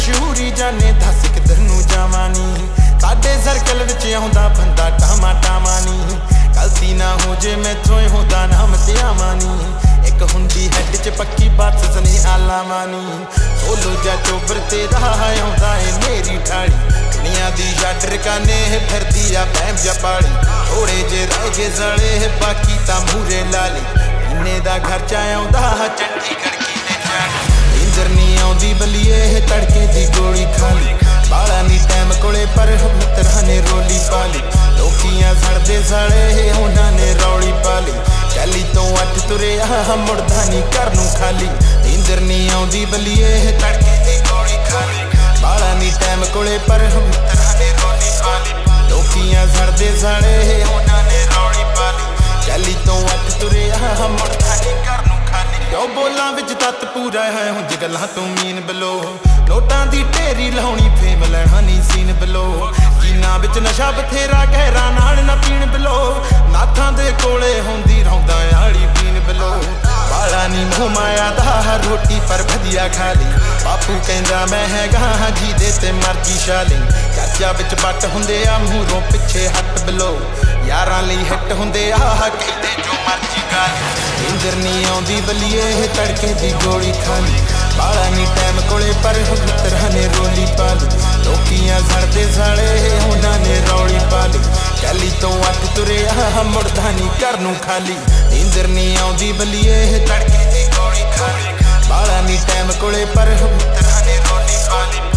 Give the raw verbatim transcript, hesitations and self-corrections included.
मशहूरी जाने दस किधर नूं जावां नी साडे सर्कल विच आउंदा बंदा टामा टामा नी गलती ना हो जे मैथों होंदा नाम ते आवां नी एक हुंदी हैड च पक्की बात सुनेहा लावां नी सोलो जा चोबर ते राह आउंदा ए मेरी ठाड़ी दुनिया दी याडर काने फिरदी आ पैम जा पाली थोड़े जे रह गए सड़े बाकी तां मूरे लाली इन्ने दा खर्चा आउंदा चंडीगढ़ कीने जानी नींदर नी आउंदी बलिए तड़के दी गोली खाली बाला नी टैम कोले पर मित्रा ने रोली पाली लोकियां सड़दे सड़े उन्हां ने रौली पाली गली तो अठ तुरे आ मुड़दा नी घर नूं खाली नींदर नी आउंदी बलिए तड़के दी गोली खाली बाला नी टैम कोले पर मित्रा ने रोली पाली लोकियां सड़दे सड़े उन्हां ने रौली पाली गली तो अठ तुरे आ मुड़दा नी घर नूं खाली क्यों बोलां विच तत पूरा है हुंज गल्लां तू मीन बलो नोटां दी ढेरी लाउणी फेम लैणा नी सीन बलो जीना विच नशा बथेरा गहरा नाल ना पीण बलो नाथां दे कोले हुंदी रौंदा आली पीन बलो बाला नी मूंह माया दा रोटी पर वधिया खा ली बापू कहंदा मैं हैगा जी दे ते मर्जी शाली चाचा विच बट हुंदे आ मूहरों पिछे हट बलो यारां लई हिट हुंदे आ कहंदे जो मर्जी गा ली नींदर नी आउंदी बलिए तड़के दी गोली खाली बाला नी टैम कोले पर मित्रा ने रोली पाली लोकियां सड़दे सड़े उन्हां ने रौली पाली गली तो अठ तुरे आ मुड़दा नी घर नूं खाली नींदर नी आउंदी बलिए तड़के दी गोली खाली बाला नी टैम कोले पर मित्रा ने रोली पाली